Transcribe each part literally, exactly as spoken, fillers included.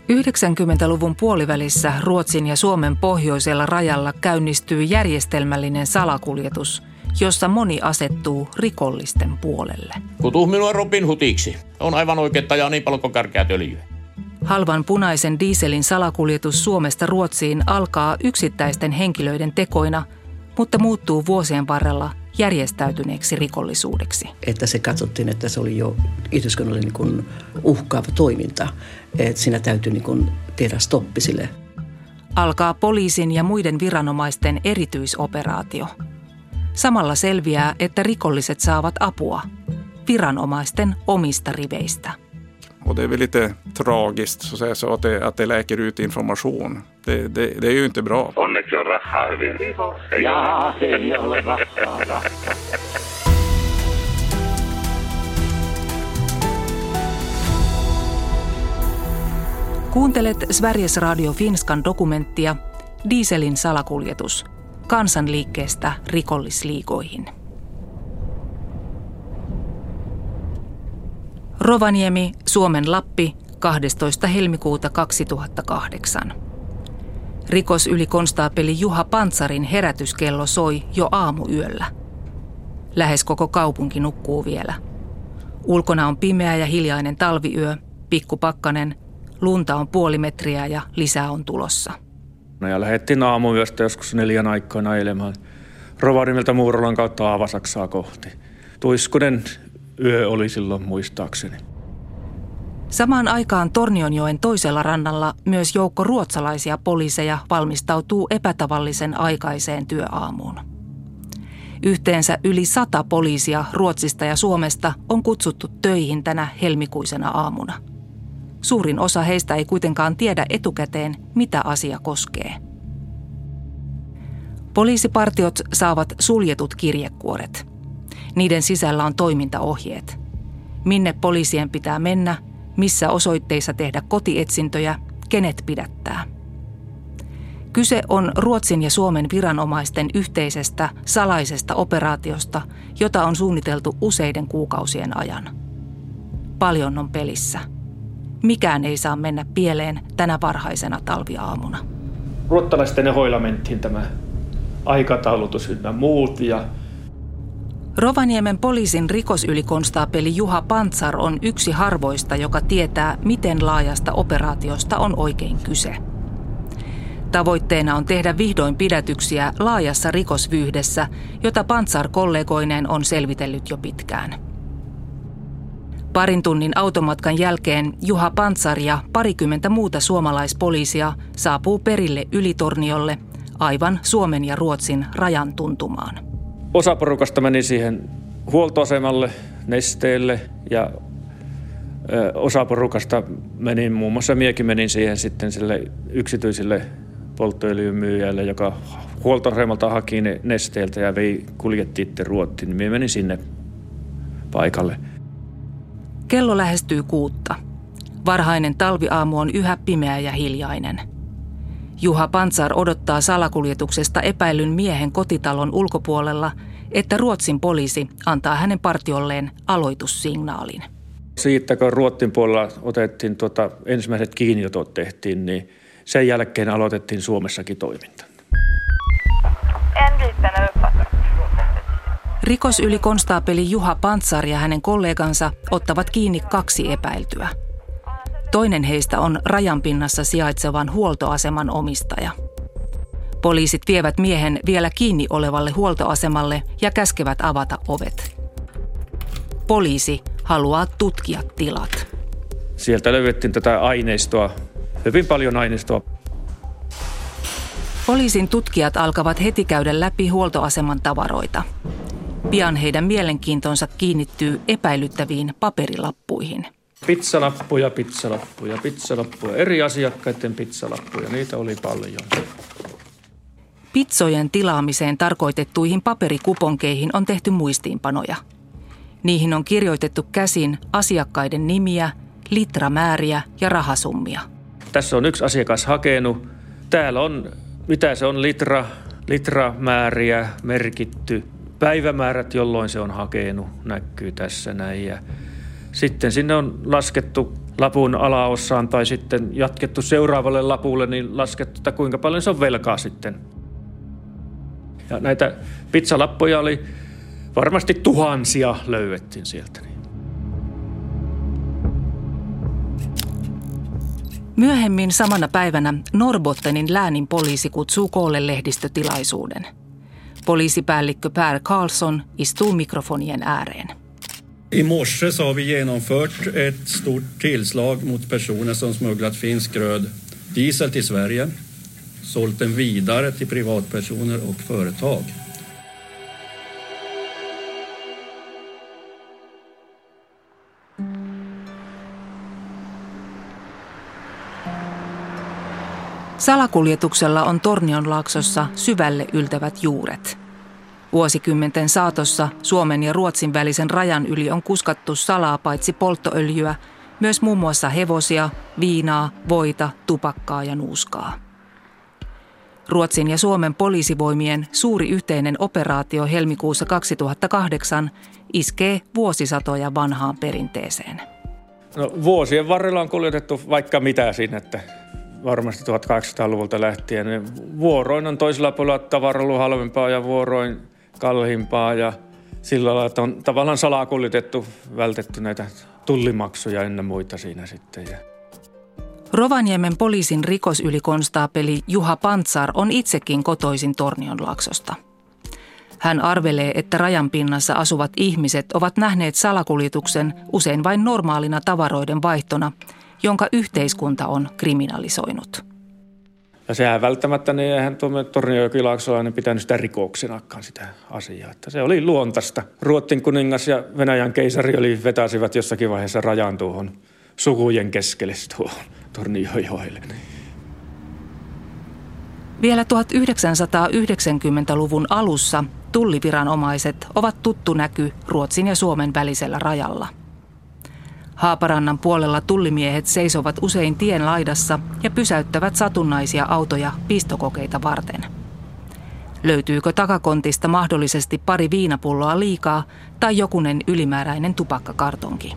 yhdeksänkymmentäluvun puolivälissä Ruotsin ja Suomen pohjoisella rajalla käynnistyy järjestelmällinen salakuljetus, jossa moni asettuu rikollisten puolelle. Kutuu minua Robin Hoodiksi. On aivan oikein, että ajaa niin paljon kuin kärkeät öljyä. Halvan punaisen dieselin salakuljetus Suomesta Ruotsiin alkaa yksittäisten henkilöiden tekoina, mutta muuttuu vuosien varrella järjestäytyneeksi rikollisuudeksi. Että se katsottiin, että se oli jo yhteiskunnalle niin kuin uhkaava toiminta, että siinä täytyy niin kuin tehdä stoppi sille. Alkaa poliisin ja muiden viranomaisten erityisoperaatio. Samalla selviää, että rikolliset saavat apua viranomaisten omista riveistä. Och det är väl lite tragiskt så att säga, så att det, att det läker ut information. Det, det, det är ju inte bra. Onneksi on rahaa hyvin. Jaa, se ei ole rahaa, rahaa. Kuuntelet Sveriges Radio Finskan dokumenttia Dieselin salakuljetus kansanliikkeestä rikollisliigoihin. Rovaniemi, Suomen Lappi, kahdestoista helmikuuta kaksituhattakahdeksan. Rikosylikonstaapeli Juha Pantzarin herätyskello soi jo aamuyöllä. Lähes koko kaupunki nukkuu vielä. Ulkona on pimeä ja hiljainen talviyö, pikkupakkanen, lunta on puoli metriä ja lisää on tulossa. No ja lähdettiin aamuyöstä joskus neljän aikaan ailemaan Rovaniemeltä Muurolan kautta Avasaksaa kohti. Tuiskunen yö oli silloin muistaakseni. Samaan aikaan Tornionjoen toisella rannalla myös joukko ruotsalaisia poliiseja valmistautuu epätavallisen aikaiseen työaamuun. Yhteensä yli sata poliisia Ruotsista ja Suomesta on kutsuttu töihin tänä helmikuisena aamuna. Suurin osa heistä ei kuitenkaan tiedä etukäteen, mitä asia koskee. Poliisipartiot saavat suljetut kirjekuoret. Niiden sisällä on toimintaohjeet. Minne poliisien pitää mennä, missä osoitteissa tehdä kotietsintöjä, kenet pidättää. Kyse on Ruotsin ja Suomen viranomaisten yhteisestä salaisesta operaatiosta, jota on suunniteltu useiden kuukausien ajan. Paljon on pelissä. Mikään ei saa mennä pieleen tänä varhaisena talviaamuna. Ruottalaisten hoilamenttiin tämä aikataulutus ynnä muut ja Rovaniemen poliisin rikosylikonstaapeli Juha Pantzar on yksi harvoista, joka tietää, miten laajasta operaatiosta on oikein kyse. Tavoitteena on tehdä vihdoin pidätyksiä laajassa rikosvyyhdessä, jota Pantzar kollegoineen on selvitellyt jo pitkään. Parin tunnin automatkan jälkeen Juha Pantzar ja parikymmentä muuta suomalaispoliisia saapuu perille Ylitorniolle, aivan Suomen ja Ruotsin rajan tuntumaan. Osa porukasta meni siihen huoltoasemalle, nesteelle ja ö, osa porukasta meni, muun muassa miekin menin siihen sitten sille yksityiselle polttoöljymyyjälle, joka huoltoasemalta haki ne nesteeltä ja vei, kuljetti itse Ruottiin. Minä menin sinne paikalle. Kello lähestyy kuutta. Varhainen talviaamu on yhä pimeä ja hiljainen. Juha Pantzar odottaa salakuljetuksesta epäillyn miehen kotitalon ulkopuolella, että Ruotsin poliisi antaa hänen partiolleen aloitussignaalin. Siitä kun Ruotsin puolella otettiin tuota, ensimmäiset kiinniotot tehtiin, niin sen jälkeen aloitettiin Suomessakin toiminta. Rikosylikonstaapeli Juha Pantzar ja hänen kollegansa ottavat kiinni kaksi epäiltyä. Toinen heistä on rajanpinnassa sijaitsevan huoltoaseman omistaja. Poliisit vievät miehen vielä kiinni olevalle huoltoasemalle ja käskevät avata ovet. Poliisi haluaa tutkia tilat. Sieltä löydettiin tätä aineistoa, hyvin paljon aineistoa. Poliisin tutkijat alkavat heti käydä läpi huoltoaseman tavaroita. Pian heidän mielenkiintonsa kiinnittyy epäilyttäviin paperilappuihin. Pizzalappuja, pizzalappuja, pizzalappuja, eri asiakkaiden pizzalappuja, niitä oli paljon. Pizzojen tilaamiseen tarkoitettuihin paperikuponkeihin on tehty muistiinpanoja. Niihin on kirjoitettu käsin asiakkaiden nimiä, litramääriä ja rahasummia. Tässä on yksi asiakas hakenut. Täällä on, mitä se on, litra, litramääriä merkitty. Päivämäärät, jolloin se on hakenut, näkyy tässä näin. Ja sitten sinne on laskettu lapun alaosaan tai sitten jatkettu seuraavalle lapulle, niin laskettu, että kuinka paljon se on velkaa sitten. Ja näitä pizzalappuja oli varmasti tuhansia löydettiin sieltä. Myöhemmin samana päivänä Norrbottenin läänin poliisi kutsuu koolle lehdistötilaisuuden. Poliisipäällikkö Per Karlsson istuu mikrofonien ääreen. I morse så har vi genomfört ett stort tillslag mot personer som smugglat finsk röd diesel till Sverige, sålt den vidare till privatpersoner och företag. Salakuljetuksella on Tornionlaaksossa syvälle yltävät juuret. Vuosikymmenten saatossa Suomen ja Ruotsin välisen rajan yli on kuskattu salaa paitsi polttoöljyä, myös muun muassa hevosia, viinaa, voita, tupakkaa ja nuuskaa. Ruotsin ja Suomen poliisivoimien suuri yhteinen operaatio helmikuussa kaksituhattakahdeksan iskee vuosisatoja vanhaan perinteeseen. No, vuosien varrella on kuljetettu vaikka mitä siinä, että varmasti tuhatkahdeksansataaluvulta lähtien. Vuoroin on toisella puolella tavara ollut halvempaa ja vuoroin kalliimpaa ja sillä lailla, että on tavallaan salakuljetettu, vältetty näitä tullimaksuja ennen muita siinä sitten. Rovaniemen poliisin rikosylikonstaapeli Juha Pantsar on itsekin kotoisin Tornionlaaksosta. Hän arvelee, että rajan pinnassa asuvat ihmiset ovat nähneet salakuljetuksen usein vain normaalina tavaroiden vaihtona, jonka yhteiskunta on kriminalisoinut. Ja sehän välttämättä, niin eihän tuomme tornionjokilaaksollainen pitänyt sitä rikoksenakaan sitä asiaa. Että se oli luontaista. Ruotsin kuningas ja Venäjän keisari oli vetäsivät jossakin vaiheessa rajan tuohon sukujen keskelle tuohon Tornionjoelle. Vielä tuhatyhdeksänsataayhdeksänkymmentäluvun alussa tulliviranomaiset ovat tuttu näky Ruotsin ja Suomen välisellä rajalla. Haaparannan puolella tullimiehet seisovat usein tien laidassa ja pysäyttävät satunnaisia autoja pistokokeita varten. Löytyykö takakontista mahdollisesti pari viinapulloa liikaa tai jokunen ylimääräinen tupakkakartonki?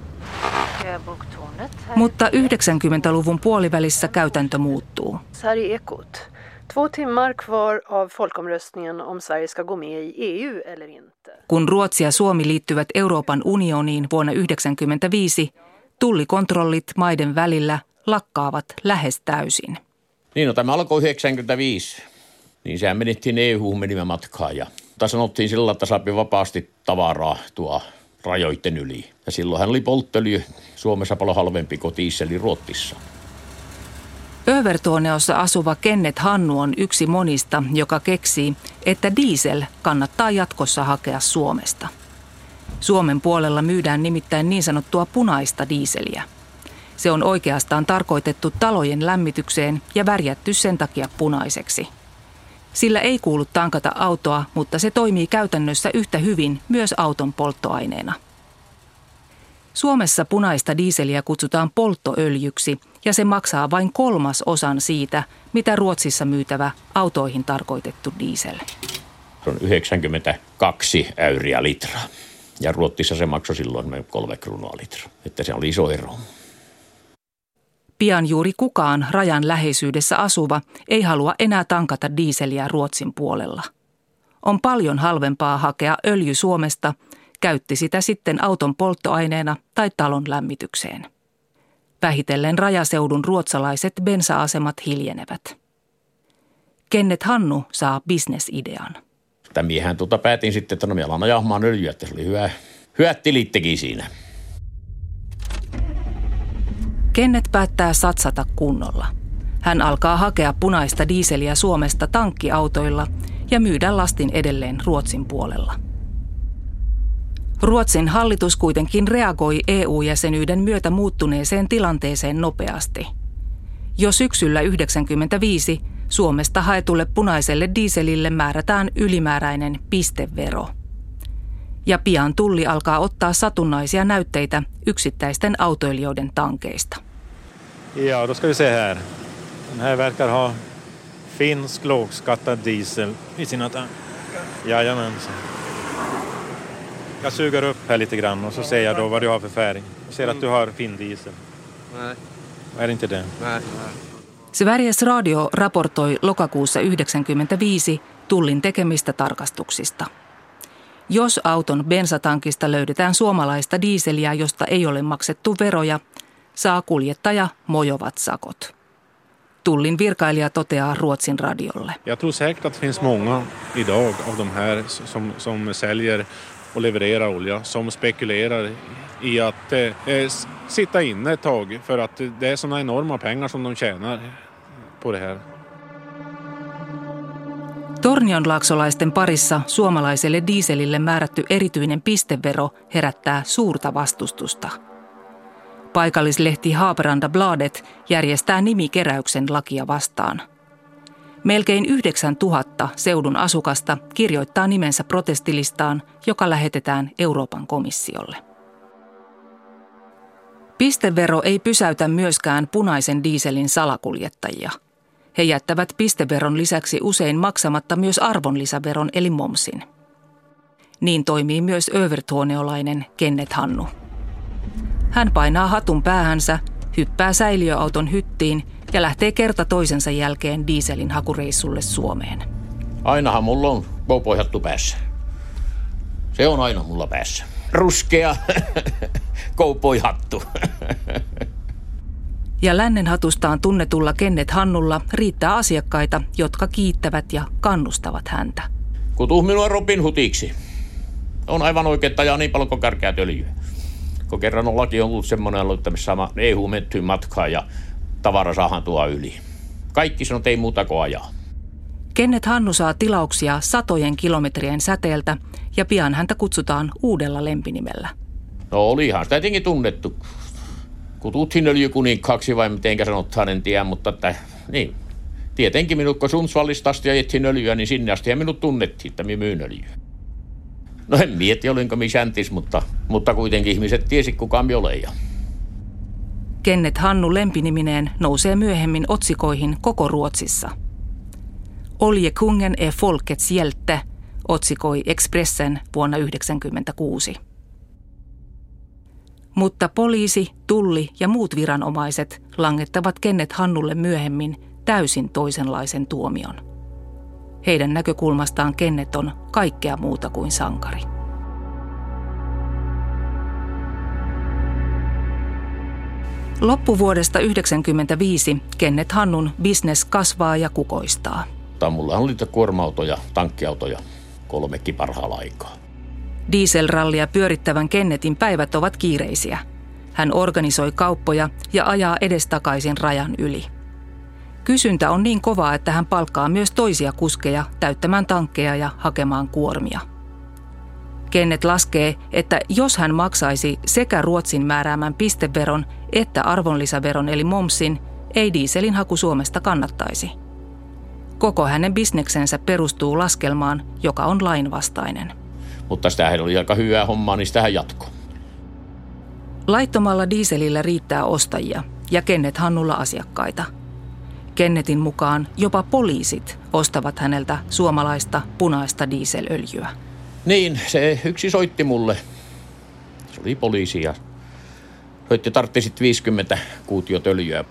Mutta yhdeksänkymmentäluvun puolivälissä käytäntö muuttuu. Två timmar kvar av folkomröstningen om Sverige ska gå med i E U eller inte. Kun Ruotsi ja Suomi liittyvät Euroopan unioniin vuonna yhdeksänkymmentäviisi, tullikontrollit maiden välillä lakkaavat lähes täysin. Niin, no tämä alkoi yhdeksänkymmentäviisi. Niin sehän menettiin E U:hun menimme matkaan ja sanottiin sillä, että saapi vapaasti tavaraa tuo rajoitten yli. Ja silloinhan oli polttoöljy Suomessa paljon halvempi kuin dieseli Ruotsissa. Övertorneossa asuva Kenneth Hannu on yksi monista, joka keksii, että diesel kannattaa jatkossa hakea Suomesta. Suomen puolella myydään nimittäin niin sanottua punaista dieseliä. Se on oikeastaan tarkoitettu talojen lämmitykseen ja värjätty sen takia punaiseksi. Sillä ei kuulu tankata autoa, mutta se toimii käytännössä yhtä hyvin myös auton polttoaineena. Suomessa punaista dieseliä kutsutaan polttoöljyksi ja se maksaa vain kolmas osan siitä, mitä Ruotsissa myytävä autoihin tarkoitettu diesel. Se on yhdeksänkymmentäkaksi äyriä litraa ja Ruotsissa se maksoi silloin kolme kruunua litraa, että se oli iso ero. Pian juuri kukaan rajan läheisyydessä asuva ei halua enää tankata dieseliä Ruotsin puolella. On paljon halvempaa hakea öljy Suomesta, käytti sitä sitten auton polttoaineena tai talon lämmitykseen. Vähitellen rajaseudun ruotsalaiset bensa-asemat hiljenevät. Kenneth Hannu saa bisnesidean. Tämä miehän tuota päätin sitten, että no me alan ajahmaan öljyä, että se oli hyvä, hyvät tilit teki siinä. Kenneth päättää satsata kunnolla. Hän alkaa hakea punaista dieseliä Suomesta tankkiautoilla ja myydä lastin edelleen Ruotsin puolella. Ruotsin hallitus kuitenkin reagoi E U-jäsenyyden myötä muuttuneeseen tilanteeseen nopeasti. Jo syksyllä yhdeksänkymmentäviisi Suomesta haetulle punaiselle dieselille määrätään ylimääräinen pistevero. Ja pian tulli alkaa ottaa satunnaisia näytteitä yksittäisten autoilijoiden tankeista. Ja, då ska vi se här. Den här verkar ha finsk lågskattad diesel i sina tankar. Jajamensan. Jag suger upp här lite grann och så ser jag då vad du har för färg. Jag ser att du har fin diesel. Nej. Är inte det? Nej. Sveriges Radio raportoi lokakuussa yhdeksänkymmentäviisi Tullin tekemistä tarkastuksista. Jos auton bensatankista löydetään suomalaista diiseliä, josta ei ole maksettu veroja, saa kuljettaja mojovat sakot. Tullin virkailija toteaa Ruotsin radiolle. Jag tror säkert att det finns många idag av de här som, som säljer och levererar olja som spekulerar i att eh, sitta inne ett tag för att det är såna enorma pengar som de tjänar på det här. Tornionlaaksolaisten parissa suomalaiselle dieselille määrätty erityinen pistevero herättää suurta vastustusta. Paikallislehti Haparanda Bladet järjestää nimikeräyksen lakia vastaan. Melkein yhdeksän tuhatta seudun asukasta kirjoittaa nimensä protestilistaan, joka lähetetään Euroopan komissiolle. Pistevero ei pysäytä myöskään punaisen dieselin salakuljettajia. He jättävät pisteveron lisäksi usein maksamatta myös arvonlisäveron eli momsin. Niin toimii myös övertorneolainen Kenneth Hannu. Hän painaa hatun päähänsä, hyppää säiliöauton hyttiin ja lähtee kerta toisensa jälkeen dieselin hakureissulle Suomeen. Ainahan mulla on cowboyhattu päässä. Se on aina mulla päässä. Ruskea cowboyhattu. Ja lännen hatustaan tunnetulla Kenneth Hannulla riittää asiakkaita, jotka kiittävät ja kannustavat häntä. Kutuu minua Robin Hoodiksi. On aivan oikein ajaa niin paljon kuin kärkää öljyä. Kun kerran on laki on ollut semmoinen aloittamassa E U mettyyn matkaa ja tavara saadaan tuoda yli. Kaikki sanoo, ei muuta kuin ajaa. Kenneth Hannu saa tilauksia satojen kilometrien säteeltä ja pian häntä kutsutaan uudella lempinimellä. No olihan sitä jotenkin tunnettu. Kututtiin öljykuninkkaaksi vai mitenkä sanotaan, en tiedä, mutta että, niin. Tietenkin minut, kun Sundsvallista asti ajettiin öljyä, niin sinne asti ja minut tunnettiin, että minä myyn öljyä. No en mieti, olinko minä säntis, mutta, mutta kuitenkin ihmiset tiesi, kuka minä olen. Kenneth Hannu lempinimineen nousee myöhemmin otsikoihin koko Ruotsissa. Oljekungen är folkets hjälte, otsikoi Expressen vuonna yhdeksänkymmentäkuusi. Mutta poliisi, tulli ja muut viranomaiset langettavat Kenneth Hannulle myöhemmin täysin toisenlaisen tuomion. Heidän näkökulmastaan Kenneth on kaikkea muuta kuin sankari. Loppuvuodesta yhdeksänkymmentäviisi Kenneth Hannun business kasvaa ja kukoistaa. Mulla on niitä kuorma-autoja, tankkiautoja, kolmekin parhaalla aikaa. Dieselrallia pyörittävän Kennethin päivät ovat kiireisiä. Hän organisoi kauppoja ja ajaa edestakaisin rajan yli. Kysyntä on niin kovaa, että hän palkkaa myös toisia kuskeja täyttämään tankkeja ja hakemaan kuormia. Kenneth laskee, että jos hän maksaisi sekä Ruotsin määräämän pisteveron että arvonlisäveron eli momsin, ei dieselin haku Suomesta kannattaisi. Koko hänen bisneksensä perustuu laskelmaan, joka on lainvastainen. Mutta sitähän oli aika hyvää hommaa, niin sitähän jatkoi. Laittomalla dieselillä riittää ostajia ja Kenneth Hannulla asiakkaita. Kennethin mukaan jopa poliisit ostavat häneltä suomalaista punaista dieselöljyä. Niin, se yksi soitti mulle. Se oli poliisi ja soitti, tarvitsi sitten viisikymmentä kuutiota öljyä.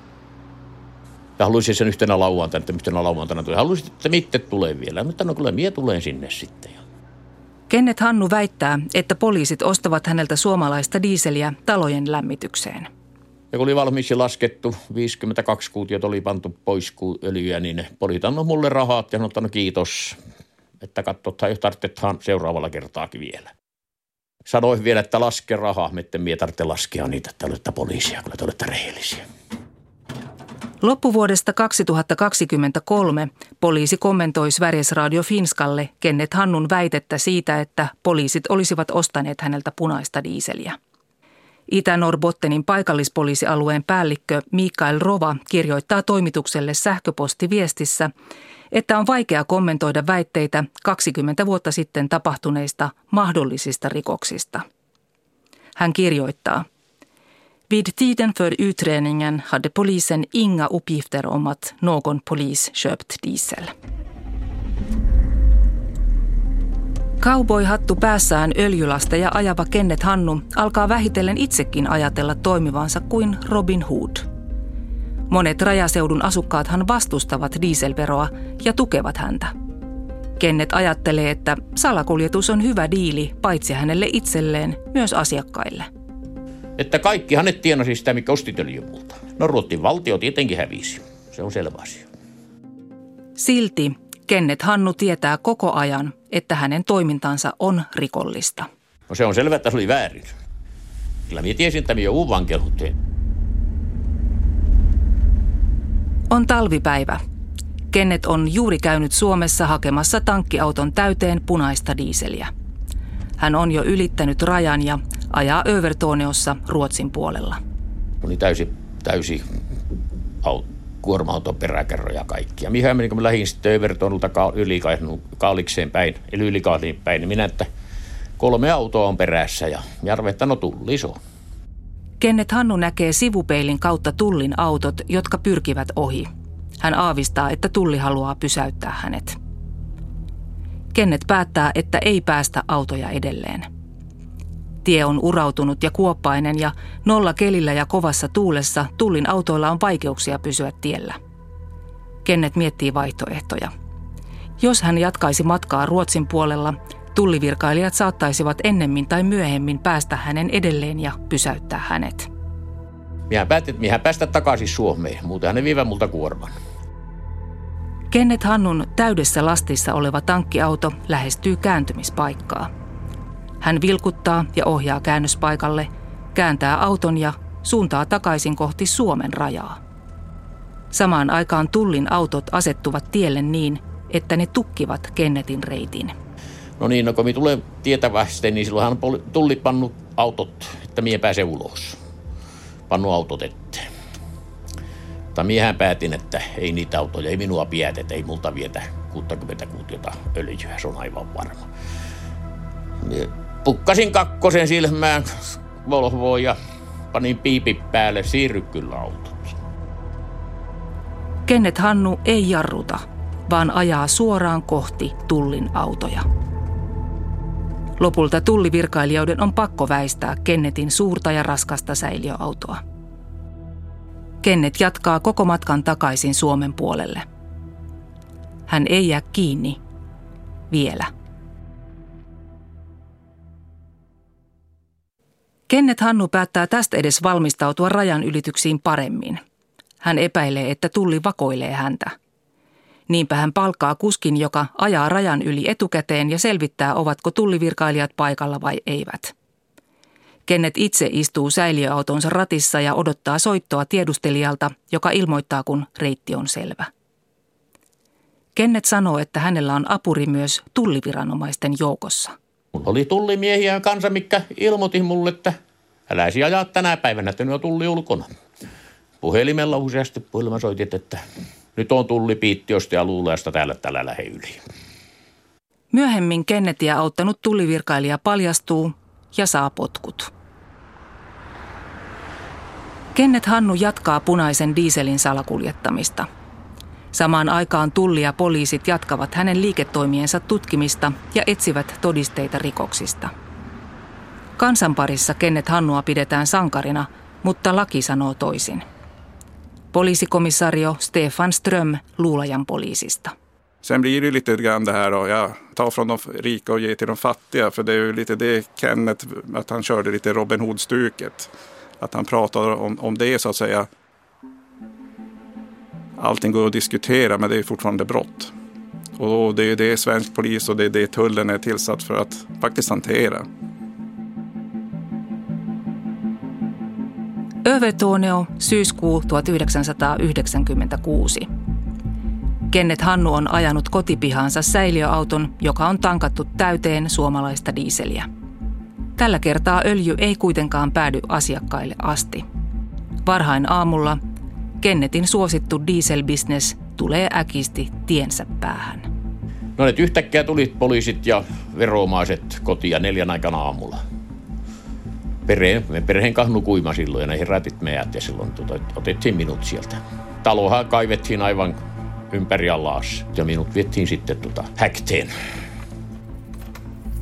Ja haluaisin sen yhtenä lauantaina, että yhtenä lauantaina tuli. Haluaisin, että mitte tulee vielä. Mutta no kyllä mie tulen sinne sitten. Kenneth Hannu väittää, että poliisit ostavat häneltä suomalaista diiseliä talojen lämmitykseen. Ja kun oli valmiiksi laskettu, viisikymmentäkaksi kuutiota oli pantu pois öljyä, niin poliisit annoi mulle rahat ja sanoi, että no kiitos, että katsotaan, jos tarvitsetaan seuraavalla kertaakin vielä. Sanoin vielä, että laske rahaa, että mie tarvitse laskea niitä, että olette poliisia, kyllä te olette rehellisiä. Loppuvuodesta kaksituhattakaksikymmentäkolme poliisi kommentoi Sveriges Radio Finskalle Kenneth Hannun väitettä siitä, että poliisit olisivat ostaneet häneltä punaista diiseliä. Itä-Norbottenin paikallispoliisialueen päällikkö Mikael Rova kirjoittaa toimitukselle sähköpostiviestissä, että on vaikea kommentoida väitteitä kaksikymmentä vuotta sitten tapahtuneista mahdollisista rikoksista. Hän kirjoittaa: Vid tiden för utredningen hade polisen inga uppgifter om att någon polis köpt diesel. Cowboy-hattu päässään öljylasteja ajava Kenneth Hannu alkaa vähitellen itsekin ajatella toimivansa kuin Robin Hood. Monet rajaseudun asukkaathan vastustavat dieselveroa ja tukevat häntä. Kenneth ajattelee, että salakuljetus on hyvä diili paitsi hänelle itselleen, myös asiakkaille. Että kaikki hänet tienasi sitä, mikä osti öljymulta. No Ruotsin valtio tietenkin hävisi. Se on selvä asia. Silti Kenneth Hannu tietää koko ajan, että hänen toimintansa on rikollista. No se on selvä, että se oli väärin. Kyllä minä tiesin, että minä joudun vankeuteen. On talvipäivä. Kenneth on juuri käynyt Suomessa hakemassa tankkiauton täyteen punaista diiseliä. Hän on jo ylittänyt rajan ja ajaa Övertorneossa Ruotsin puolella. Oli täysi, täysi au, kuorma-auton peräkerroja kaikkia. Mihän meni, kun mä lähdin sitten Övertornelta yli Kaalikseen päin, eli yli Kaaliin päin, niin minä, että kolme autoa on perässä ja arvelin, että no tulli iso. Kenneth Hannu näkee sivupeilin kautta tullin autot, jotka pyrkivät ohi. Hän aavistaa, että tulli haluaa pysäyttää hänet. Kenneth päättää, että ei päästä autoja edelleen. Tie on urautunut ja kuoppainen ja nolla kelillä ja kovassa tuulessa tullin autoilla on vaikeuksia pysyä tiellä. Kenneth miettii vaihtoehtoja. Jos hän jatkaisi matkaa Ruotsin puolella, tullivirkailijat saattaisivat ennemmin tai myöhemmin päästä hänen edelleen ja pysäyttää hänet. Minä päätin, että minä päästä takaisin Suomeen, muuten ne viivät multa kuorman. Kenneth Hannun täydessä lastissa oleva tankkiauto lähestyy kääntymispaikkaa. Hän vilkuttaa ja ohjaa käännöspaikalle, kääntää auton ja suuntaa takaisin kohti Suomen rajaa. Samaan aikaan tullin autot asettuvat tielle niin, että ne tukkivat Kennethin reitin. No niin, no kun minä tulen tietävästi, niin silloinhan on tullit pannut autot, että minä pääsen ulos. Pannu autot eteen. Mutta miehän päätin, että ei niitä autoja, ei minua pidätetä, ei multa vietä kuusikymmentä kuutiota öljyä, se on aivan varma. Mie pukkasin kakkosen silmään Volvoon ja panin piipi päälle, siirry kyllä autot. Kenneth Hannu ei jarruta, vaan ajaa suoraan kohti tullin autoja. Lopulta tullivirkailijoiden on pakko väistää Kennethin suurta ja raskasta säiliöautoa. Kenneth jatkaa koko matkan takaisin Suomen puolelle. Hän ei jää kiinni. Vielä. Kenneth Hannu päättää tästä edes valmistautua rajan ylityksiin paremmin. Hän epäilee, että tulli vakoilee häntä. Niinpä hän palkkaa kuskin, joka ajaa rajan yli etukäteen ja selvittää, ovatko tullivirkailijat paikalla vai eivät. Kenneth itse istuu säiliöautonsa ratissa ja odottaa soittoa tiedustelijalta, joka ilmoittaa, kun reitti on selvä. Kenneth sanoo, että hänellä on apuri myös tulliviranomaisten joukossa. Mulla oli tullimiehiä kanssa, mikä ilmoitti mulle, että äläisi ajaa tänä päivänä, että nyt on tulli ulkona. Puhelimella useasti puhelimella soitit, että nyt on tulli Piittiosta ja Luulajasta täällä tällä lähe yli. Myöhemmin Kennethia auttanut tullivirkailija paljastuu ja saa potkut. Kenneth Hannu jatkaa punaisen dieselin salakuljettamista. Samaan aikaan tulli ja poliisit jatkavat hänen liiketoimiensa tutkimista ja etsivät todisteita rikoksista. Kansan parissa Kenneth Hannua pidetään sankarina, mutta laki sanoo toisin. Poliisikomissario Stefan Ström Luulajan poliisista. Sen blir det lite grann det här då, ja, ta från de rika och ge till de fattiga, för det är ju lite det Kenneth, att han körde lite Robin Hood-stuket. Att han pratar om, om det så att säga. Allting går att diskutera, men det är fortfarande brott. Och det är det svensk polis och det är det tullen är tillsatt för att faktiskt hantera. Övertorneo, syyskuu tuhatyhdeksänsataayhdeksänkymmentäkuusi. Kenneth Hannu on ajanut kotipihaansa säiliöauton, joka on tankattu täyteen suomalaista diiseliä. Tällä kertaa öljy ei kuitenkaan päädy asiakkaille asti. Varhain aamulla Kennethin suosittu dieselbusiness tulee äkisti tiensä päähän. No nyt yhtäkkiä tuli poliisit ja veromaiset kotia neljän aikana aamulla. Perheen, me perheen kahnu kuima silloin ja ne herätit meidät ja silloin tuota, otettiin minut sieltä. Talohan kaivettiin aivan ympäri alas ja minut viettiin sitten tuota häkteen.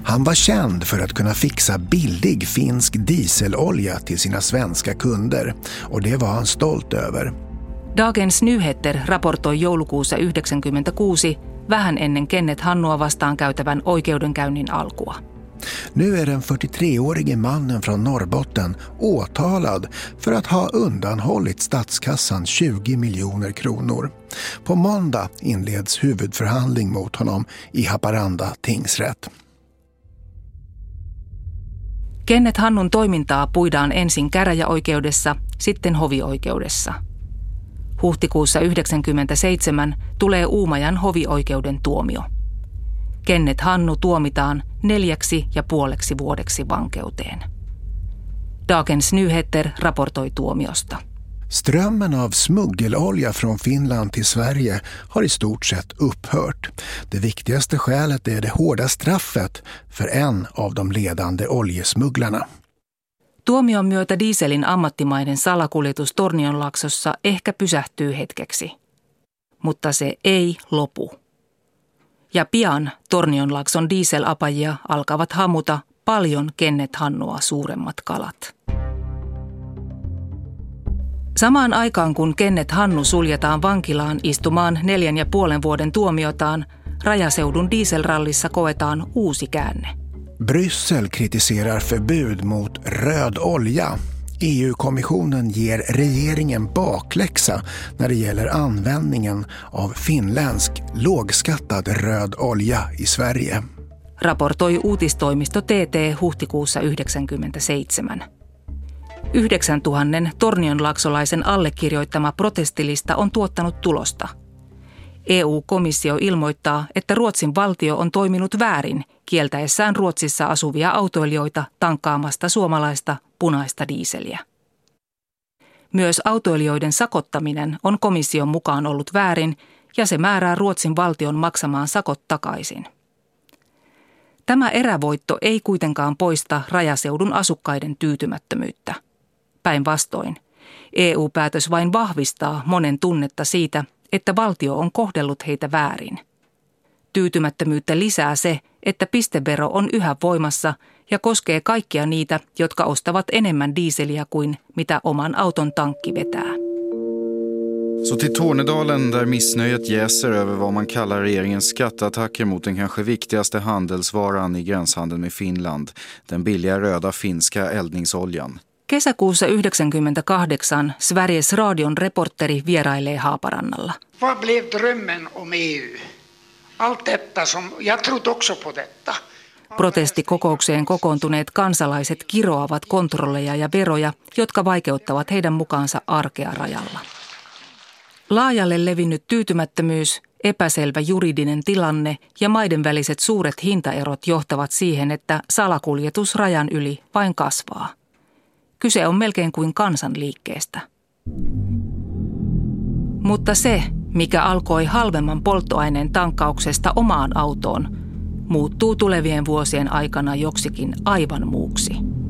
Han var känd för att kunna fixa billig finsk dieselolja till sina svenska kunder, och det var han stolt över. Dagens Nyheter raportoi joulukuussa yhdeksänkymmentäkuusi vähän ennen Kenneth Hannua vastaan käytävän oikeudenkäynnin alkua. Nu är den fyrtiotreårige mannen från Norrbotten åtalad för att ha undanhållit statskassan tjugo miljoner kronor. På måndag inleds huvudförhandling mot honom i Haparanda tingsrätt. Kenneth Hannun toimintaa puidaan ensin käräjäoikeudessa, sitten hovioikeudessa. Huhtikuussa yhdeksänkymmentäseitsemän tulee Uumajan hovioikeuden tuomio. Kenneth Hannu tuomitaan neljäksi ja puoleksi vuodeksi vankeuteen. Dagens Nyheter raportoi tuomiosta. Strömmen av smuggelolja från Finland till Sverige har i stort sett upphört. Det viktigaste skälet är det hårda straffet för en av de ledande oljesmugglarna. Tuomion myötä dieselin ammattimainen salakuljetus Tornionlaaksossa ehkä pysähtyy hetkeksi. Mutta se ei lopu. Ja pian Tornionlaakson dieselapajia alkavat hamuta paljon Kenneth Hannua suuremmat kalat. Samaan aikaan kun Kenneth Hannu suljetaan vankilaan istumaan neljän ja puolen vuoden tuomiotaan, rajaseudun dieselrallissa koetaan uusi käänne. Bryssel kritiserar förbud mot röd olja. E U-kommissionen ger regeringen bakläxa när det gäller användningen av finländsk lågskattad röd olja i Sverige. Raportoi uutistoimisto T T huhtikuussa yhdeksänkymmentäseitsemän. Yhdeksäntuhannen tornionlaaksolaisen allekirjoittama protestilista on tuottanut tulosta. E U-komissio ilmoittaa, että Ruotsin valtio on toiminut väärin kieltäessään Ruotsissa asuvia autoilijoita tankkaamasta suomalaista punaista diiseliä. Myös autoilijoiden sakottaminen on komission mukaan ollut väärin ja se määrää Ruotsin valtion maksamaan sakot takaisin. Tämä erävoitto ei kuitenkaan poista rajaseudun asukkaiden tyytymättömyyttä. Päinvastoin, E U-päätös vain vahvistaa monen tunnetta siitä, että valtio on kohdellut heitä väärin. Tyytymättömyyttä lisää se, että pistevero on yhä voimassa ja koskee kaikkia niitä, jotka ostavat enemmän diiseliä kuin mitä oman auton tankki vetää. Så till Tornedalen där missnöjet jäser över vad man kallar regeringens skatteattacker mot den kanske viktigaste handelsvaran i gränshandeln med Finland, den billiga röda finska eldningsoljan. Kesäkuussa yhdeksänkymmentäkahdeksan Sveriges Radion reporteri vierailee Haaparannalla. Vad blev drömmen om E U? Allt detta som jag trodde också på detta. Protestikokoukseen kokoontuneet kansalaiset kiroavat kontrolleja ja veroja, jotka vaikeuttavat heidän mukaansa arkea rajalla. Laajalle levinnyt tyytymättömyys, epäselvä juridinen tilanne ja maiden väliset suuret hintaerot johtavat siihen, että salakuljetus rajan yli vain kasvaa. Kyse on melkein kuin kansanliikkeestä. Mutta se, mikä alkoi halvemman polttoaineen tankkauksesta omaan autoon, muuttuu tulevien vuosien aikana joksikin aivan muuksi.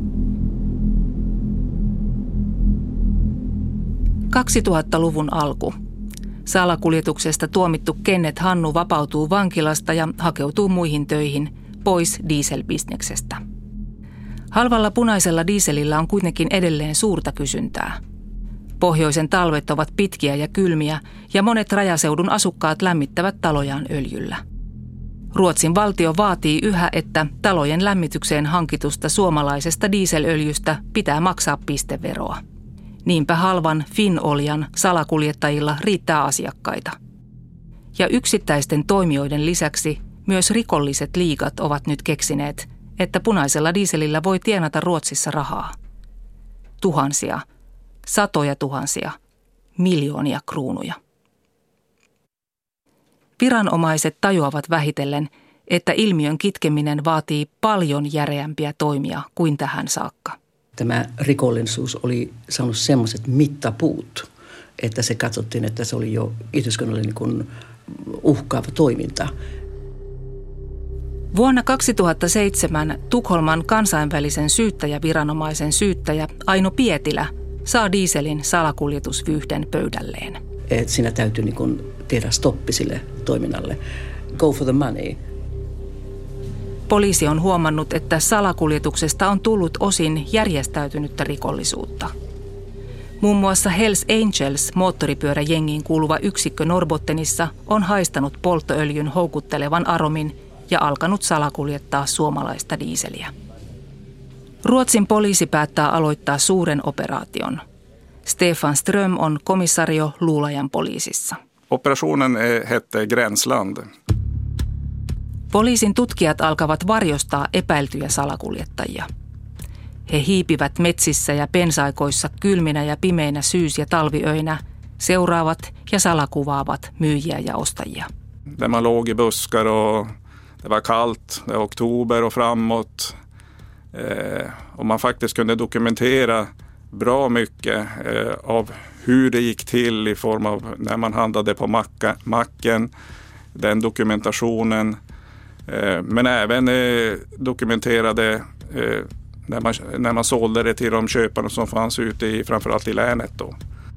kaksituhattaluvun alku. Salakuljetuksesta tuomittu Kenneth Hannu vapautuu vankilasta ja hakeutuu muihin töihin, pois dieselbisneksestä. Halvalla punaisella dieselillä on kuitenkin edelleen suurta kysyntää. Pohjoisen talvet ovat pitkiä ja kylmiä ja monet rajaseudun asukkaat lämmittävät talojaan öljyllä. Ruotsin valtio vaatii yhä, että talojen lämmitykseen hankitusta suomalaisesta dieselöljystä pitää maksaa pisteveroa. Niinpä halvan Finoljan salakuljettajilla riittää asiakkaita. Ja yksittäisten toimijoiden lisäksi myös rikolliset liigat ovat nyt keksineet, että punaisella dieselillä voi tienata Ruotsissa rahaa. Tuhansia, satoja tuhansia, miljoonia kruunuja. Viranomaiset tajuavat vähitellen, että ilmiön kitkeminen vaatii paljon järeämpiä toimia kuin tähän saakka. Tämä rikollisuus oli saanut semmoiset mittapuut, että se katsottiin, että se oli jo yhteiskunnalle niin kuin uhkaava toiminta. Vuonna kaksituhattaseitsemän Tukholman kansainvälisen syyttäjäviranomaisen syyttäjä Aino Pietilä saa dieselin salakuljetusvyyhden pöydälleen. Et siinä täytyy niin kuin tehdä stoppi sille toiminnalle. Go for the money. Poliisi on huomannut, että salakuljetuksesta on tullut osin järjestäytynyttä rikollisuutta. Muun muassa Hells Angels moottoripyöräjengiin kuuluva yksikkö Norbottenissa on haistanut polttoöljyn houkuttelevan aromin ja alkanut salakuljettaa suomalaista diiseliä. Ruotsin poliisi päättää aloittaa suuren operaation. Stefan Ström on komisario Luulajan poliisissa. Operationen hette Gränsland. Poliisin tutkijat alkavat varjostaa epäiltyjä salakuljettajia. He hiipivät metsissä ja pensaikoissa kylminä ja pimeinä syys- ja talviöinä, seuraavat ja salakuvaavat myyjiä ja ostajia. Där man låg i buskar och det var kallt, det var oktober och framåt. Eh, och man faktiskt kunde dokumentera bra mycket eh, av hur det gick till i form av när man handlade på macka, macken, den dokumentationen. Eh, men även eh, dokumenterade eh, när, man, när man sålde det till de köparna som fanns ute i, framförallt i länet då.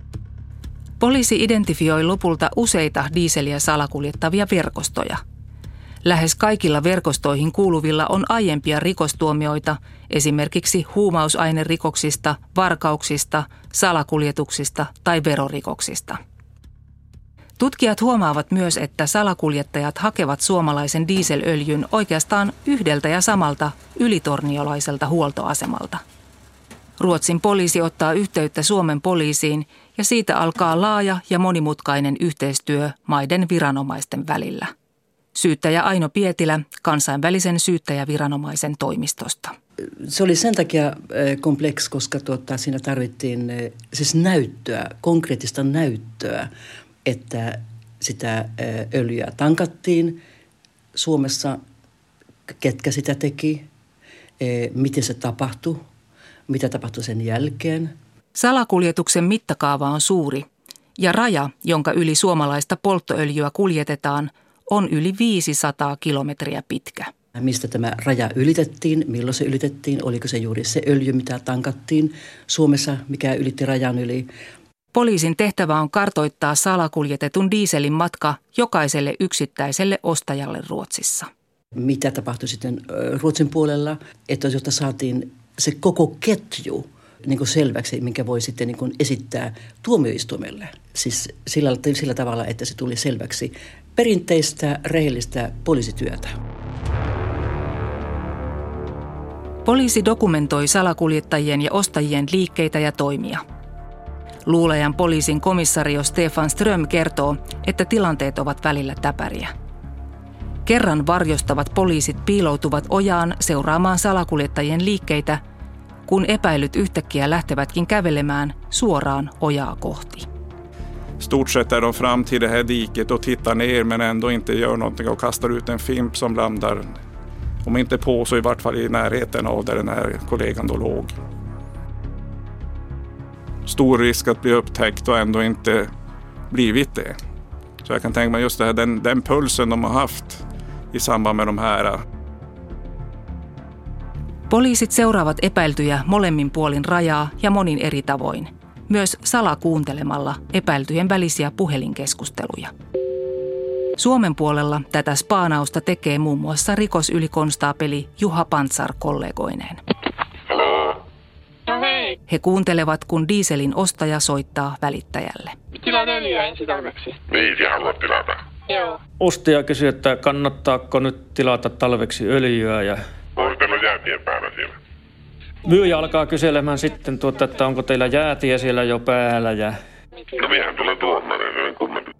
Poliisi identifioi lopulta useita diiseliä salakuljettavia verkostoja. Lähes kaikilla verkostoihin kuuluvilla on aiempia rikostuomioita, esimerkiksi huumausainerikoksista, varkauksista, salakuljetuksista tai verorikoksista. Tutkijat huomaavat myös, että salakuljettajat hakevat suomalaisen dieselöljyn oikeastaan yhdeltä ja samalta ylitorniolaiselta huoltoasemalta. Ruotsin poliisi ottaa yhteyttä Suomen poliisiin ja siitä alkaa laaja ja monimutkainen yhteistyö maiden viranomaisten välillä. Syyttäjä Aino Pietilä kansainvälisen syyttäjäviranomaisen toimistosta. Se oli sen takia kompleks, koska tuota, siinä tarvittiin siis näyttöä, konkreettista näyttöä, että sitä öljyä tankattiin Suomessa, ketkä sitä teki, miten se tapahtui, mitä tapahtui sen jälkeen. Salakuljetuksen mittakaava on suuri ja raja, jonka yli suomalaista polttoöljyä kuljetetaan, on yli viisisataa kilometriä pitkä. Mistä tämä raja ylitettiin, milloin se ylitettiin, oliko se juuri se öljy, mitä tankattiin Suomessa, mikä ylitti rajan yli. Poliisin tehtävä on kartoittaa salakuljetetun dieselin matka jokaiselle yksittäiselle ostajalle Ruotsissa. Mitä tapahtui sitten Ruotsin puolella, että jotta saatiin se koko ketju niin kuin selväksi, minkä voi sitten niin kuin esittää tuomioistuimelle. Siis sillä, sillä tavalla, että se tuli selväksi perinteistä, rehellistä poliisityötä. Poliisi dokumentoi salakuljettajien ja ostajien liikkeitä ja toimia. Luulajan poliisin komisario Stefan Ström kertoo, että tilanteet ovat välillä täpäriä. Kerran varjostavat poliisit piiloutuvat ojaan seuraamaan salakuljettajien liikkeitä, kun epäilyt yhtäkkiä lähtevätkin kävelemään suoraan ojaa kohti. Stort sett är de fram till det här diket och tittar ner men ändå inte gör någonting och kastar ut en fimp som landar, om inte på så i vart fall i närheten av där den här kollegan då låg. Stor risk att bli upptäckt och ändå inte blivit det. Så jag kan tänka mig just det här, den, den pulsen de har haft i samband med de här. Poliisit seuraavat epäiltyjä molemmin puolin rajaa ja monin eri tavoin. Myös salakuuntelemalla epäiltyjen välisiä puhelinkeskusteluja. Suomen puolella tätä spaanausta tekee muun muassa rikosylikonstaapeli Juha Pantsar kollegoineen. No hei. He kuuntelevat, kun dieselin ostaja soittaa välittäjälle. Tilaan öljyä ensi talveksi. Viisi haluat tilata. Joo. Ostaja kysyy, että kannattaako nyt tilata talveksi öljyä ja... Onko teillä jäätien päällä siellä? Myyjä alkaa kyselemään sitten, tuota, että onko teillä jäätiä siellä jo päällä ja... No miehän tulee tuomaan, niin kummempi.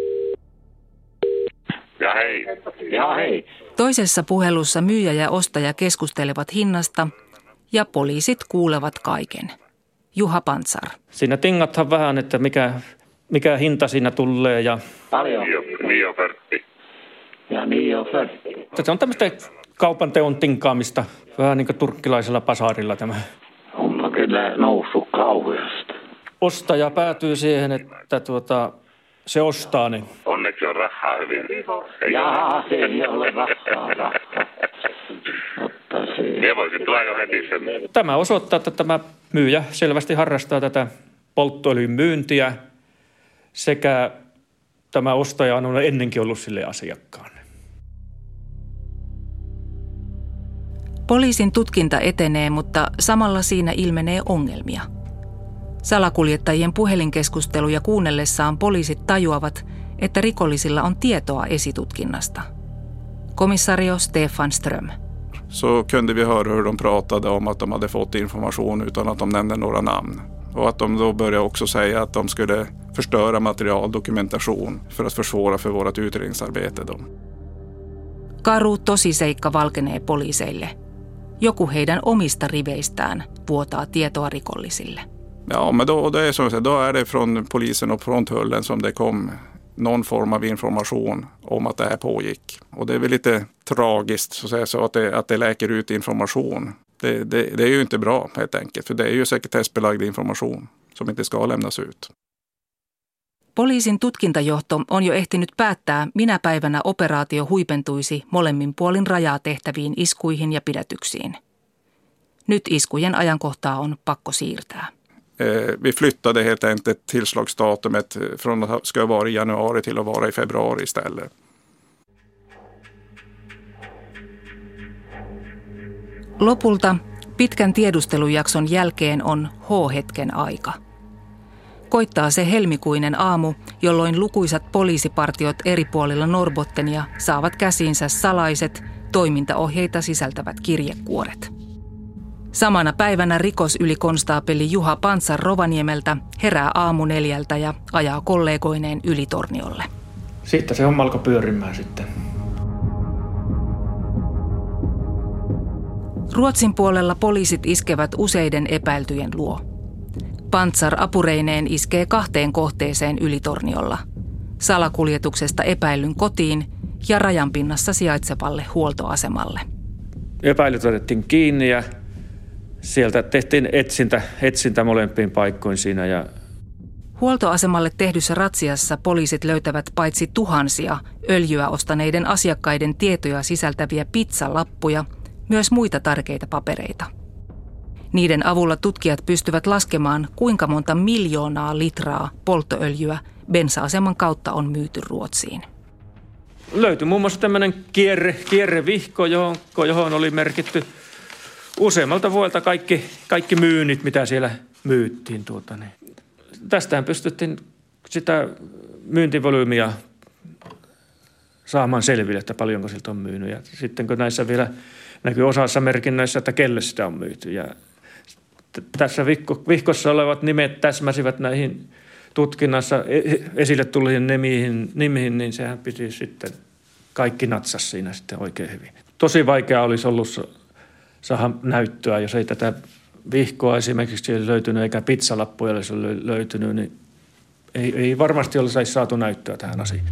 Ja hei. Ja hei. Toisessa puhelussa myyjä ja ostaja keskustelevat hinnasta ja poliisit kuulevat kaiken. Juha Pantsar. Siinä tingathan vähän, että mikä, mikä hinta siinä tulee ja... Paljon. Nio fyrtti. Ja nio fyrtti. Se on tämmöistä kaupan teon tinkaamista. Vähän niin kuin turkkilaisella pasaarilla tämä. On kyllä noussut kauheasti. Ostaja päätyy siihen, että tuota, se ostaa ne. Onneksi on rahaa hyvin. Jaa, se ei ole rahaa. rahaa. Me voisin tulla jo heti sen. Tämä osoittaa, että tämä myyjä selvästi harrastaa tätä polttoöljyn myyntiä sekä tämä ostaja on ennenkin ollut sille asiakkaan. Poliisin tutkinta etenee, mutta samalla siinä ilmenee ongelmia. Salakuljettajien puhelinkeskusteluja kuunnellessaan poliisit tajuavat, että rikollisilla on tietoa esitutkinnasta. Komissario Stefan Ström. Så kunde vi höra hur de pratade om att de hade fått information utan att de nämnde några namn. Och att de då började också säga att de skulle förstöra material, dokumentation för att försvåra för vårt utredningsarbete. Då. Karu tosiseikka valkenee poliiseille. Joku heidän omista riveistään vuotaa tietoa rikollisille. Ja, men då, det är som jag säger, då är det från polisen och från tullen som det kom någon form av information om att det här pågick. Och det är väl lite tragiskt så att, säga, så att, det, att det läker ut information. Det, det, det är ju inte bra helt enkelt, för det är ju sekretessbelagd information som inte ska lämnas ut. Poliisin tutkintajohto on jo ehtinyt päättää, minä päivänä operaatio huipentuisi molemmin puolin rajaa tehtäviin iskuihin ja pidätyksiin. Nyt iskujen ajankohtaa on pakko siirtää. Vi flyttade helt enkelt tillslagsdatumet från att ska vara i januari till att vara i februari istället. Lopulta pitkän tiedustelujakson jälkeen on H-hetken aika. Koittaa se helmikuinen aamu, jolloin lukuisat poliisipartiot eri puolilla Norrbottenia saavat käsiinsä salaiset, toimintaohjeita sisältävät kirjekuoret. Samana päivänä rikosylikonstaapeli Juha Pantsar Rovaniemeltä herää aamu neljältä ja ajaa kollegoineen Ylitorniolle. Sitten se homma alkoi pyörimään sitten. Ruotsin puolella poliisit iskevät useiden epäiltyjen luo. Pantsar apureineen iskee kahteen kohteeseen Ylitorniolla. Salakuljetuksesta epäillyn kotiin ja rajanpinnassa sijaitsevalle huoltoasemalle. Epäilyt otettiin kiinni ja sieltä tehtiin etsintä, etsintä molempiin paikkoihin siinä. Ja huoltoasemalle tehdyssä ratsiassa poliisit löytävät paitsi tuhansia öljyä ostaneiden asiakkaiden tietoja sisältäviä pizzalappuja, myös muita tärkeitä papereita. Niiden avulla tutkijat pystyvät laskemaan, kuinka monta miljoonaa litraa polttoöljyä bensa-aseman kautta on myyty Ruotsiin. Löytyi muun muassa tämmöinen kierre, kierrevihko, johon, johon oli merkitty useammalta vuodelta kaikki, kaikki myynnit, mitä siellä myyttiin. Tuota, niin. Tästähän pystyttiin sitä myyntivolyymiä saamaan selville, että paljonko siltä on myynyt. Ja sitten kun näissä vielä näkyy osassa merkinnöissä, että kelle sitä on myyty. Ja tässä vihko, vihkossa olevat nimet täsmäsivät näihin tutkinnassa esille tuliin nimiin, nimiin, niin sehän piti sitten kaikki natsas siinä sitten oikein hyvin. Tosi vaikea olisi ollut saada näyttöä, jos ei tätä vihkoa esimerkiksi löytynyt eikä pizzalappuja olisi löytynyt, niin ei, ei varmasti olisi saatu näyttöä tähän asiaan.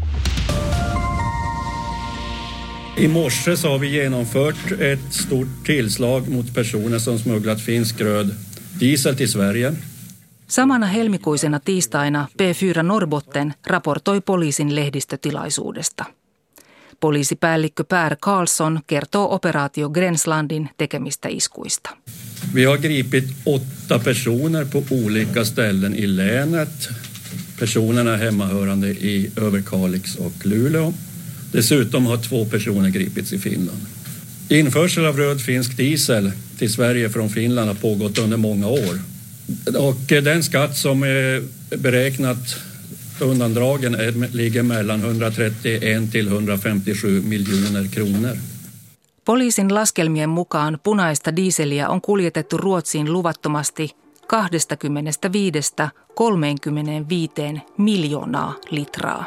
I morse så har vi genomfört ett stort tillslag mot personer som smugglat finsk röd diesel till Sverige. Samana helmikuisena tiistaina P neljä Norrbotten raportoi poliisin lehdistötilaisuudesta. Poliisipäällikkö Per Karlsson kertoo operaatio Gränslandin tekemistä iskuista. Vi har gripit åtta personer på olika ställen i länet. Personerna är hemmahörande i Överkalix och Luleå. Dessutom har två personer gripits i Finland. Införsel av röd finsk diesel till Sverige från Finland har pågått under många år. Och den skatt som är beräknat undandragen är, ligger mellan ettasatrettioett till ettasattammentäsju miljoner kronor. Poliisin laskelmien mukaan punaista diiseliä on kuljetettu Ruotsiin luvattomasti kaksikymmentäviisi kolmekymmentäviisi miljoonaa litraa.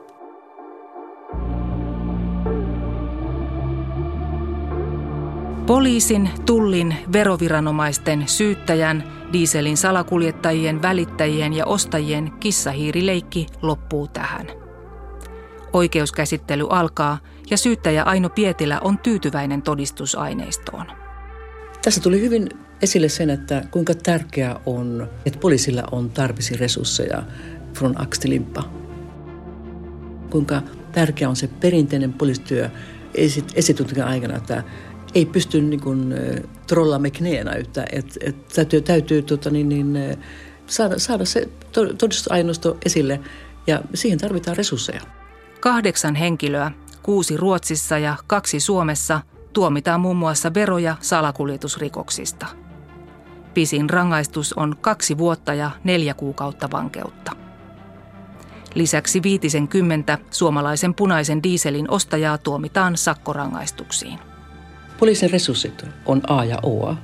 Poliisin, tullin, veroviranomaisten, syyttäjän, dieselin salakuljettajien, välittäjien ja ostajien kissahiirileikki loppuu tähän. Oikeuskäsittely alkaa ja syyttäjä Aino Pietilä on tyytyväinen todistusaineistoon. Tässä tuli hyvin esille sen, että kuinka tärkeää on, että poliisilla on tarpeeksi resursseja från ax till limpa. Kuinka tärkeää on se perinteinen poliisityö esitutkinnan aikana, että ei pysty niin kuin trollaamaan kneenä, että et, et täytyy, täytyy tota, niin, niin, saada, saada se todistusaineisto esille ja siihen tarvitaan resursseja. Kahdeksan henkilöä, kuusi Ruotsissa ja kaksi Suomessa, tuomitaan muun muassa vero- ja salakuljetusrikoksista. Pisin rangaistus on kaksi vuotta ja neljä kuukautta vankeutta. Lisäksi viitisen kymmentä suomalaisen punaisen dieselin ostajaa tuomitaan sakkorangaistuksiin. Poliisin resurssit on A ja O.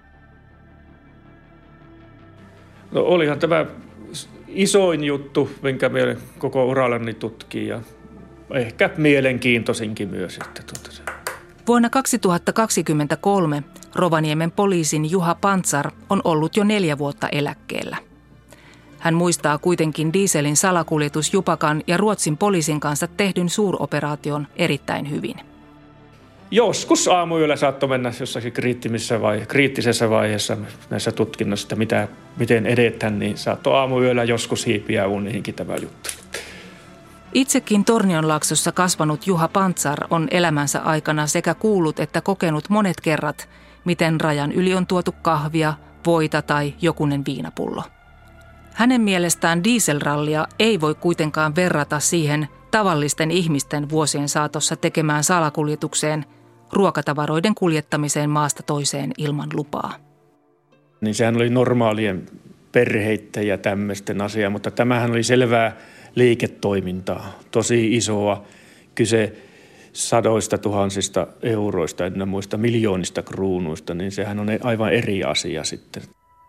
No olihan tämä isoin juttu, minkä minä koko urallani tutkii ja ehkä mielenkiintoisinkin myös. Että tuota. Vuonna kaksituhattakaksikymmentäkolme Rovaniemen poliisin Juha Pantsar on ollut jo neljä vuotta eläkkeellä. Hän muistaa kuitenkin dieselin salakuljetusjupakan ja Ruotsin poliisin kanssa tehdyn suuroperaation erittäin hyvin. Joskus aamuyöllä saattoi mennä jossakin kriittisessä, vai, kriittisessä vaiheessa näissä tutkinnoissa, että mitä, miten edetään, niin saattoi aamuyöllä joskus hiipiä unihinkin tämä juttu. Itsekin Tornionlaaksossa kasvanut Juha Pantsar on elämänsä aikana sekä kuullut että kokenut monet kerrat, miten rajan yli on tuotu kahvia, voita tai jokunen viinapullo. Hänen mielestään dieselrallia ei voi kuitenkaan verrata siihen tavallisten ihmisten vuosien saatossa tekemään salakuljetukseen, ruokatavaroiden kuljettamiseen maasta toiseen ilman lupaa. Niin sehän oli normaalien perheiden ja tämmöisten asia, mutta tämähän oli selvää liiketoimintaa, tosi isoa, kyse sadoista tuhansista euroista, en muista miljoonista kruunuista, niin sehän on aivan eri asia sitten.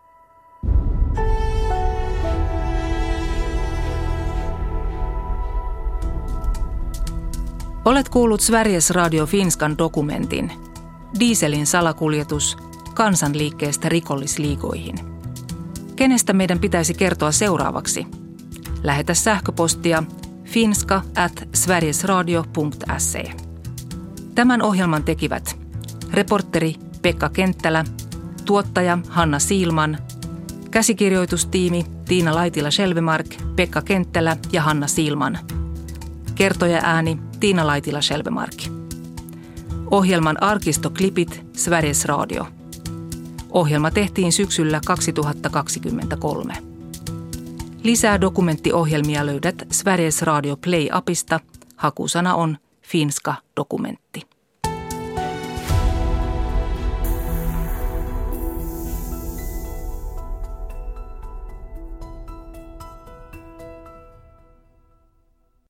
Olet kuullut Sveriges Radio Finskan dokumentin Dieselin salakuljetus kansanliikkeestä rikollisliigoihin. Kenestä meidän pitäisi kertoa seuraavaksi? Lähetä sähköpostia finska at sverigesradio piste se. Tämän ohjelman tekivät reporteri Pekka Kenttälä, tuottaja Hanna Siilman, käsikirjoitustiimi Tiina Laitila-Selvemark, Pekka Kenttälä ja Hanna Siilman. Kertoja ääni Tiina Laitila-Selvemark. Ohjelman arkistoklipit Sveriges Radio. Ohjelma tehtiin syksyllä kaksituhattakaksikymmentäkolme. Lisää dokumenttiohjelmia löydät Sveriges Radio Play-appista. Hakusana on Finska dokumentti.